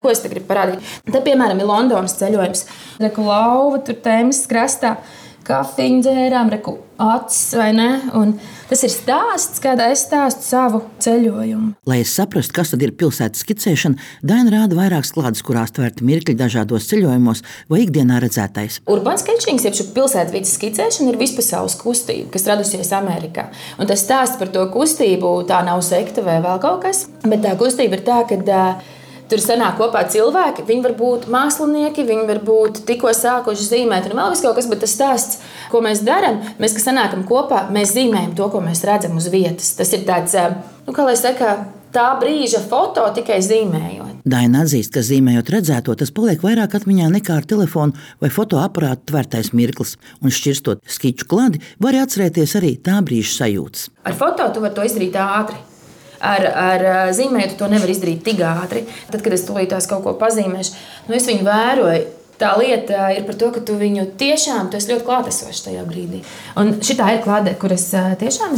Ko es te gribu parādīt? Te, piemēram, ir Londonas ceļojums. Reku lauva, tur Tēmes krastā. Kafiju dzērām, reku acis, vai ne? Un tas ir stāsts, kādā es stāstu savu ceļojumu. Lai es saprastu, kas tad ir pilsētas skicēšana, Daina rāda vairākas klādes, kurās tverti mirkļi dažādos ceļojumos vai ikdienā redzētais. Urban sketchings, jeb pilsētvidas skicēšana, ir vispasaules kustība, kas radusies Amerikā. Un tas stāsts par to kustību, tā nav sekta vai vēl kaut kas, bet tā kustība ir tā, ka tur sanāk kopā cilvēki, viņi var būt mākslinieki, viņi var būt tikko sākuši zīmēt un vēl viss kaut kas, bet tas stāsts, ko mēs darām, mēs, kad sanākam kopā, mēs zīmējam to, ko mēs redzam uz vietas. Tas ir tāds, kā lai saka, tā brīža foto tikai zīmējot. Daina atzīst, ka zīmējot redzēto, tas paliek vairāk atmiņā nekā ar telefonu vai fotoaparātu tvertais mirklis, un šķirstot skiču kladi, var atcerēties arī tā brīža sajūtas. Ar foto tu vari to izdarīt ātri. Ar zīmējumu to nevar izdarīt tik ātri. Tad, kad es tūlītās kaut ko pazīmēšu, es viņu vēroju. Tā lieta ir par to, ka tu viņu tiešām tu esi ļoti klātesošs tajā brīdī. Un šitā ir klāde, kur es tiešām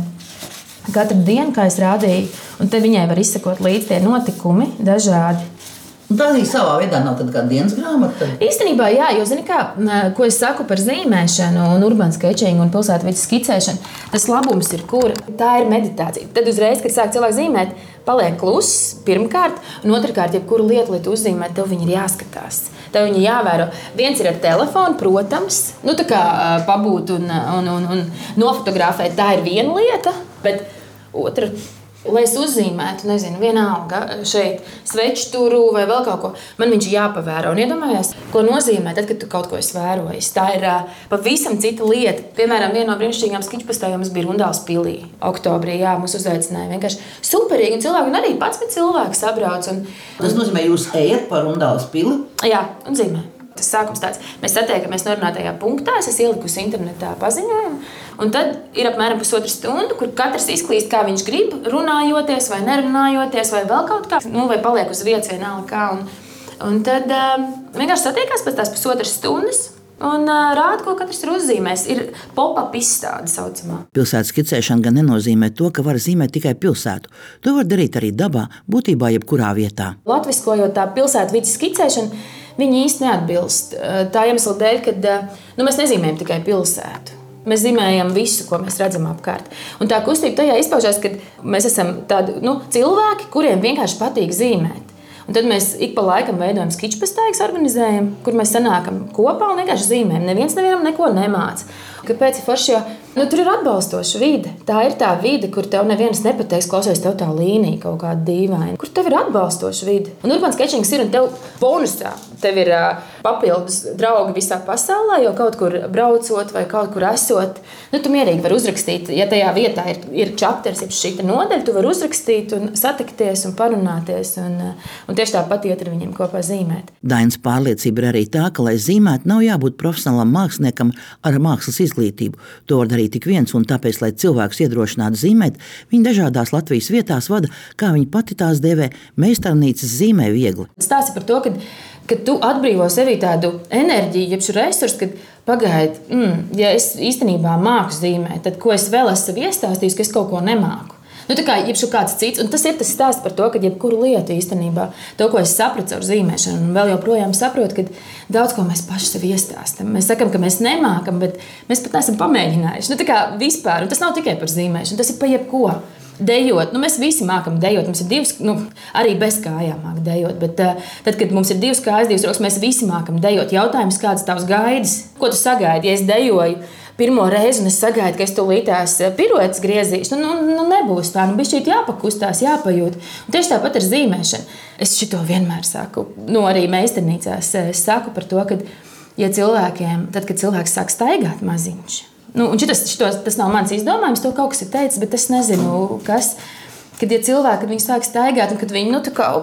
zīmēju katru dienu, kā es rādīju. Un te viņai var izsekot līdz tie notikumi dažādi. Tā arī savā veidā nav tāda kā dienas grāmata. Īstenībā, jā, jo zini kā, ko es saku par zīmēšanu un urbānu sketčingu un pilsētvidas skicēšanu, tas labums ir, kur tā ir meditācija. Tad uzreiz, kad sāk cilvēks zīmēt, paliek kluss pirmkārt, un otrkārt, jebkuru lietu, lai tu uzzīmē, tev viņi ir jāskatās. Tev viņi jāvēro. Viens ir ar telefonu, protams, tā kā pabūt un nofotografēt, tā ir viena lieta, bet otra. Lai es uzzīmētu, nezinu, vienalga šeit sveču turu vai vēl kaut ko, man viņš jāpavēro. Un iedomājies, ko nozīmē tad, kad tu kaut ko esi vērojis. Tā ir pavisam cita lieta. Piemēram, viena no brīnišķīgām skičpastājām bija Rundāls pilī. Oktobrī, jā, mūs uzaicināja. Vienkārši superīgi. Un cilvēki, un arī 11 cilvēki sabrauc. Tas nozīmē, jūs ejat pa Rundāls pili? Jā, un zīmē. Tas sākums tāds. Mēs satiekamies norunātajā punktā, es ielikusi internetā paziņojumu, un tad ir apmēram pusotru stundu, kur katrs izklīst, kā viņš grib, runājoties vai nerunājoties, vai vēl kaut kā, vai paliek uz vietas vienalga kā. Un tad vienkārši satiekās pēc tās pusotras stundas un rāda, ko katrs ir uzzīmējis. Ir pop-up izstāde saucamā. Pilsētas skicēšana gan nenozīmē to, ka var zīmēt tikai pilsētu. To var darīt arī dabā, būtībā jebkurā vietā. Latviskojot tā pilsētvidas skicēšana, viņi īsti neatbilst. Tā iemesla dēļ, ka mēs nezīmējam tikai pilsētu. Mēs zīmējam visu, ko mēs redzam apkārt. Un tā kustība tajā izpaužās, ka mēs esam tādi cilvēki, kuriem vienkārši patīk zīmēt. Un tad mēs ik pa laikam veidojam skičpastājas, organizējam, kur mēs sanākam kopā un vienkārši zīmējam. Neviens nevienam neko nemāca. Kāpēc ir forši? Jo tur ir atbalstoša vide. Tā ir tā vide, kur tev neviens nepateiks, klausies, tev tā līnija kaut kāda dīvaina. Kur tev ir atbalstoša vide. Un urbāns sketčings ir un tev bonusā. Tev ir papildus draugi visā pasaulē, jo kaut kur braucot vai kaut kur esot. Tu mierīgi vari uzrakstīt, ja tajā vietā ir čapters, ja šī nodaļa, tu vari uzrakstīt un satikties un parunāties. Un tieši tāpat iet ar viņiem kopā zīmēt. Dainas pārliecība ir arī tā, ka, lai zīmētu, nav jābūt profesionālam māksliniekam ar mākslas izglītību. To var darīt tik viens, un tāpēc, lai cilvēkus iedrošinātu zīmēt, viņi dažādās Latvijas vietās vada, kā viņi pati tās dēvē, meistarnīcas zīmē viegli. Stāsti par to, ka tu atbrīvo sevī tādu enerģiju, jeb šo resursu, kad pagaidi, ja es īstenībā māku zīmēt, tad ko es vēl esmu iestāstījis, ka es kaut ko nemāku. Tā kā jebšu kāds cits, un tas ir tas stāsts par to, ka jebkuru lietu īstenībā, to, ko es sapratu ar zīmēšanu, un vēl joprojām saprotu, ka daudz ko mēs paši sev iestāstam. Mēs sakam, ka mēs nemākam, bet mēs pat neesam pamēģinājuši. Tā kā vispār, un tas nav tikai par zīmēšanu, tas ir par jebko. Dejot, mēs visi mākam dejot, mums ir divas, arī bez kājām māk dejot, bet tad, kad mums ir divas kājas, divas rokas, mēs visi mākam dejot. Jautājums, kāds tavs gaidas? Ko tu sagaidi, ja es dejoju pirmo reizi, un es sagaidu, ka es tūlītās piruetes griezīšu? Nebūs tā, bišķīt jāpakustās, jāpajūt. Un tieši tāpat ar zīmēšanu. Es šito vienmēr saku, arī meistarnīcās, es saku par to, ka, ja cilvēkiem, tad, kad cilvēks sāk staigāt maziņš, un tas nav mans izdomājums, to kaut kas ir teicis, bet es nezinu, kas. Kad cilvēki, kad viņi sāk staigāt, un kad viņi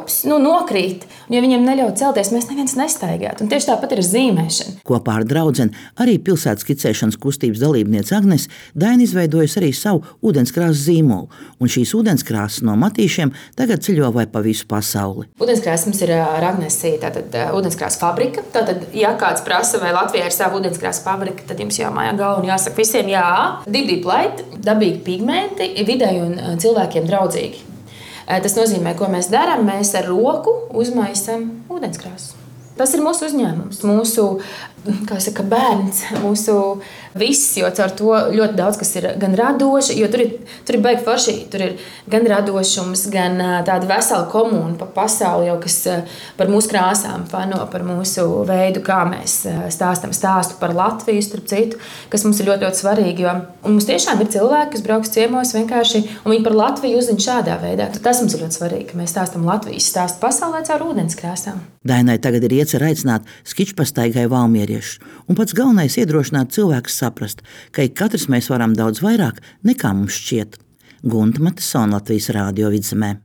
nokrīt, un ja viņiem neļauj celties, mēs neviens nestaigāt. Un tieši tāpat ir ar zīmēšanu. Kopā ar draudzeni, arī pilsētas skicēšanas kustības dalībniece Agnes, Daina izveidojusi arī savu ūdenskrāsu zīmolu, un šīs ūdenskrāsas no matīšiem tagad ceļo vai pa visu pasauli. Ūdenskrāsa mums ir Agnesī, tātad ūdenskrāsa fabrika. Tātad, ja kāds prasa, vai Latvijā ir sava ūdenskrāsa fabrika, tad jums jāmājā galva un jāsaka visiem jā. Deep light, dabīgi pigmenti, vidēji un cilvēkiem draudzīgi. Tas nozīmē, ko mēs darām. Mēs ar roku uzmaisām ūdenskrāsu. Tas ir mūsu uzņēmums, mūsu bērns, mūsu viss, jo caur to ļoti daudz kas ir gan radoši, jo tur ir baigi forši. Tur ir gan radošums, gan tāda vesela komūna pa pasauli, jau kas par mūsu krāsām fano, par mūsu veidu, kā mēs stāstam stāstu par Latviju, starp citu, kas mums ir ļoti, ļoti svarīgi. Jo mums tiešām ir cilvēki, kas brauks ciemos vienkārši, un viņi par Latviju uzzina šādā veidā. Tas mums ir ļoti svarīgi, ka mēs stāstam Latvijas stāstu pasaulē caur ūdenskrāsām. Dainai tagad ir iecer aicināt skičpastaigai valmieriešus, un pats galvenais iedrošināt cilvēkus saprast, ka katrs mēs varam daudz vairāk nekā mums šķiet. Gunta Matisona, Latvijas Rādio Vidzemē.